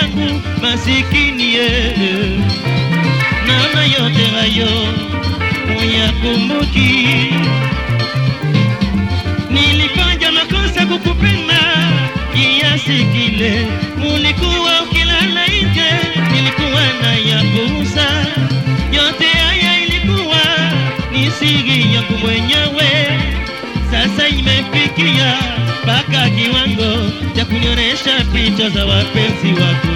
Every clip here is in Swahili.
wangu masikini na yote hayo uyakumbuki. Nilifanya makosa kukupenda kiasi kile, ulikuwa ukilala nje, nilikuwa na yapuuza. Yote haya ilikuwa ni siri yangu mwenyewe. Sasa imefikia mpaka kiwango cha kunionesha picha za wapenzi wako.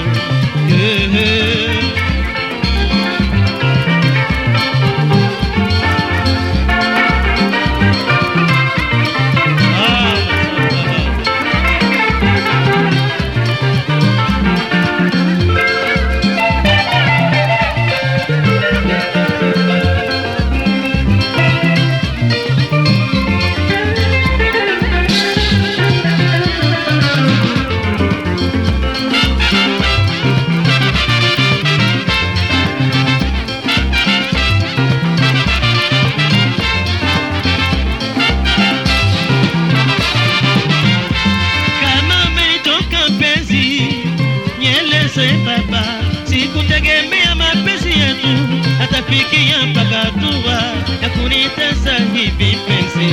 Baba, sikutegemea mapenzi yetu atafikia mpaka hatua ya kunitesa hivi penzi.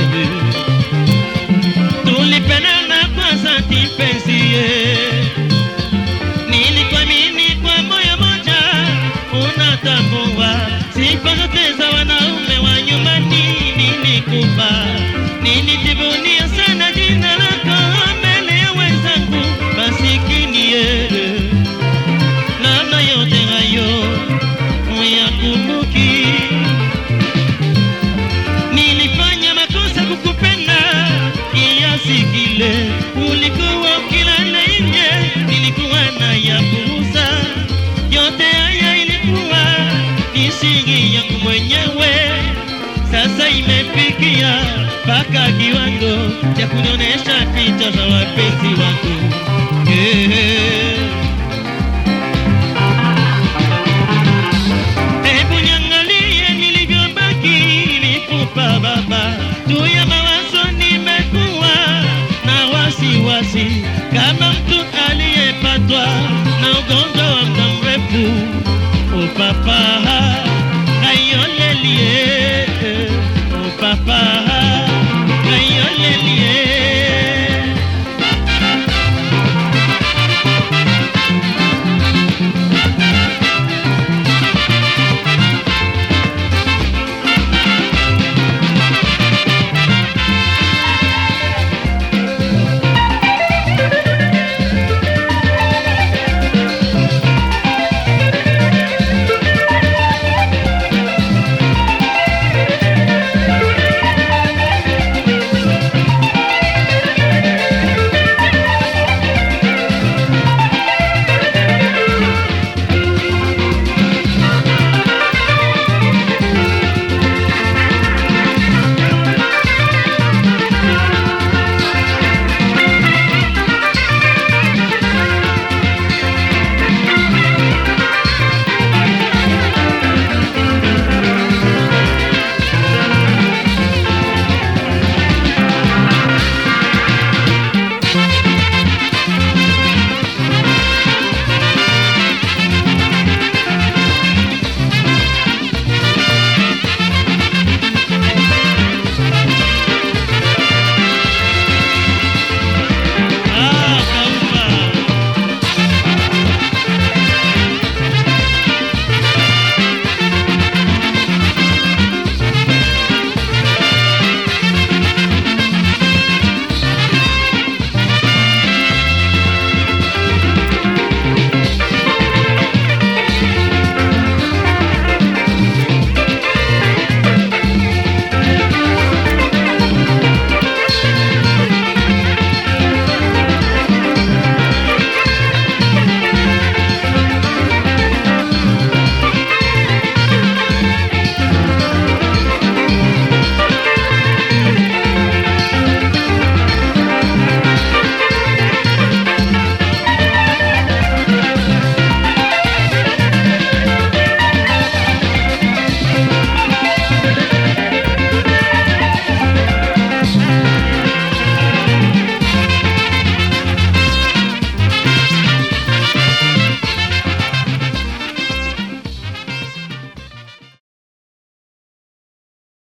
Tulipendana kwa dhati penzi, nilikuamini kwa moyo moja. Unatambua sifa zote za wanaume wa nyumbani nilikupa. Nilijivunia sana jina lako mbele ya wenzangu masikini yote hayo uyakumbuki. Nilifanya makosa kukupenda kiasi kile, ulikuwa ukilala nje, nilikuwa na yapuuza. Yote haya ilikuwa ni siri yangu mwenyewe. Sasa imefikia mpaka kiwango cha kunionesha picha za wapenzi wako. Baba, juu ya mawazo nimekuwa na wasiwasi, kama mtu aliyepatwa na ugonjwa wa muda mrefu. Papa